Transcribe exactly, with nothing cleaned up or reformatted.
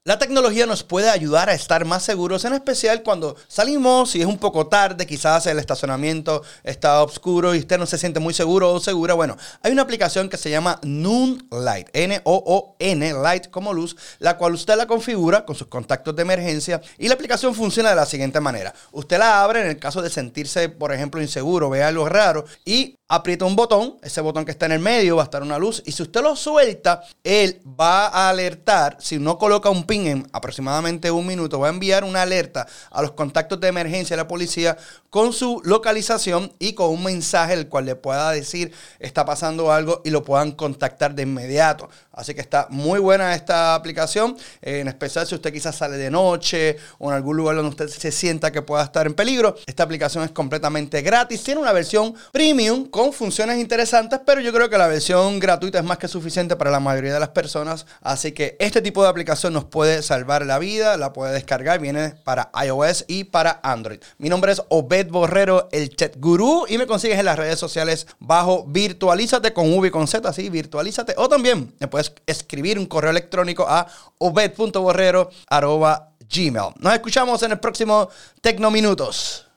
La tecnología nos puede ayudar a estar más seguros, en especial cuando salimos y es un poco tarde, quizás el estacionamiento está oscuro y usted no se siente muy seguro o segura. Bueno, hay una aplicación que se llama Noon Light, N O O N, Light como luz, la cual usted la configura con sus contactos de emergencia y la aplicación funciona de la siguiente manera. Usted la abre en el caso de sentirse, por ejemplo, inseguro, ve algo raro y aprieta un botón, ese botón que está en el medio va a estar una luz y si usted lo suelta, él va a alertar, si no coloca un pin en aproximadamente un minuto, va a enviar una alerta a los contactos de emergencia de la policía con su localización y con un mensaje el cual le pueda decir está pasando algo y lo puedan contactar de inmediato. Así que está muy buena esta aplicación, eh, en especial si usted quizás sale de noche o en algún lugar donde usted se sienta que pueda estar en peligro. Esta aplicación es completamente gratis, tiene una versión premium con funciones interesantes, pero yo creo que la versión gratuita es más que suficiente para la mayoría de las personas. Así que este tipo de aplicación nos puede salvar la vida, la puede descargar, viene para iOS y para Android. Mi nombre es Obed Borrero, el Tech Gurú, y me consigues en las redes sociales bajo Virtualízate con V y con Z, así, Virtualízate. O también me puedes escribir un correo electrónico a obed punto borrero arroba gmail. Nos escuchamos en el próximo Tecnominutos.